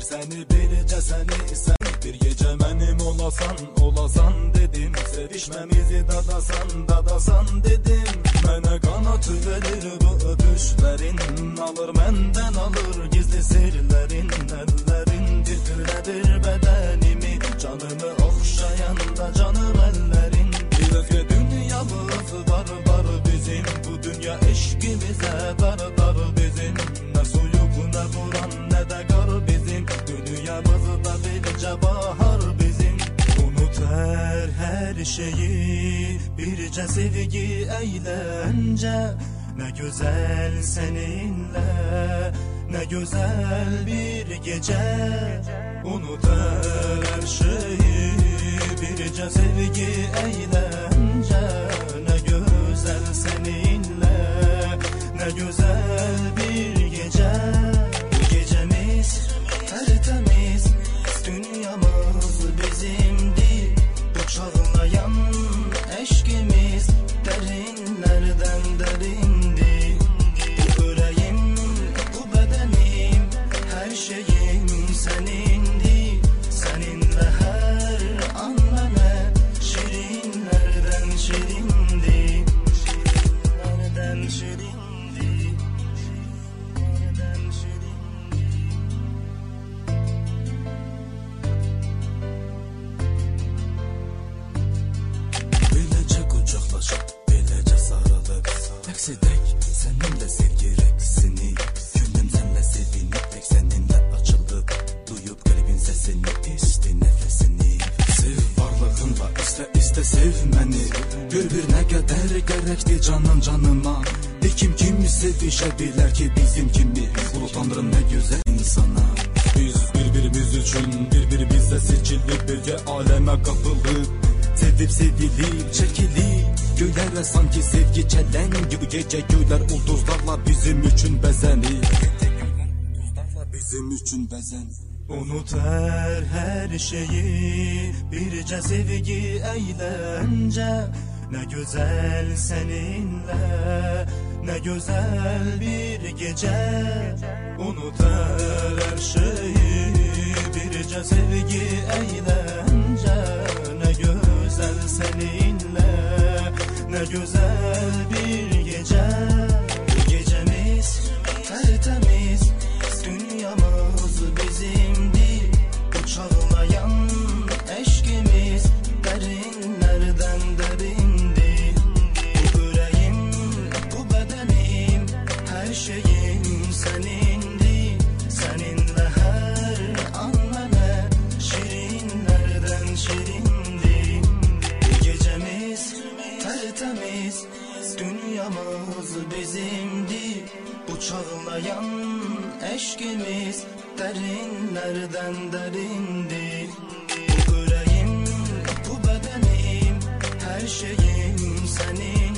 seni bircə səni bir gecə mənim olasan dedim. Sevişməmizi dadasan dedim. Mənə qanat verir bu öpüşlərin, alır məndən alır gizli sirlərin. Əllərin titrədir bədənimi, canımı oxşayanda canım əllərin. Bir özgə dünyamız var bizim, bu dünya eşqimizə dar bizim. Nə soyuq nə buran nə də qar bizim, dünyamızda bircə bahar bizim. Unut hər şeyi, bircə sevgi əyləncə. Nə gözəl səninlə, nə gözəl bir gecə. Unut hər şeyi, bircə sevgi əyləncə. Nə gözəl səninlə, nə gözəl bir gecə. Bu gecəmiz tərtəmiz, dünyamız bizimdir. Bu çağlayan eşkimiz dərinlərdən dərindir. Bu ürəyim, bu bədənim, hər şeyim sənindir. Səninlə hər an mənə şirinlərdən şirindir. Şirinlərdən şirindir. Şirinlərdən şirindir. Beləcə qucaqlaşıb, beləcə sarılıb, rəqs edək səninlə sevgi rəqsini. Könlüm sənlə sevinib, tək səninlə açılıb, duyub qəlbin səsini, isti nəfəsini. Sev varlığınla, istə sev məni. Gör bir nə qədər gərəkdir canın canıma. De kim sevişə bilər ki bizim kimi. Ulu Tanrım nə gözəl insana. Biz bir-birimiz üçün bir-birimizlə seçilib, birgə aləmə qapılıb, sevib sevilib, çəkilib göylərə sanki sevgi çələngi. Bu gecə göylər ulduzlarla bizim üçün bəzənir. Bizim üçün bəzənir. Unut hər şeyi, bircə sevgi əyləncə. Nə gözəl səninlə, nə gözəl bir gecə. Unut hər şeyi, bircə sevgi əyləncə. Nə gözəl səninlə, nə gözəl bir gecə. Bu gecəmiz tərtəmiz, dünyamız bizimdir. Bu çağlayan eşkimiz dərinlərdən dərindir. Bu ürəyim, bu bədənim, hər şeyim sənindir. Səninlə hər an mənə şirinlərdən şirindir. Bu gecəmiz tərtəmiz, dünyamız bizimdir. Bu çağlayan eşkimiz dərinlərdən dərindir. Bu ürəyim, bu bədənim, hər şeyim sənin.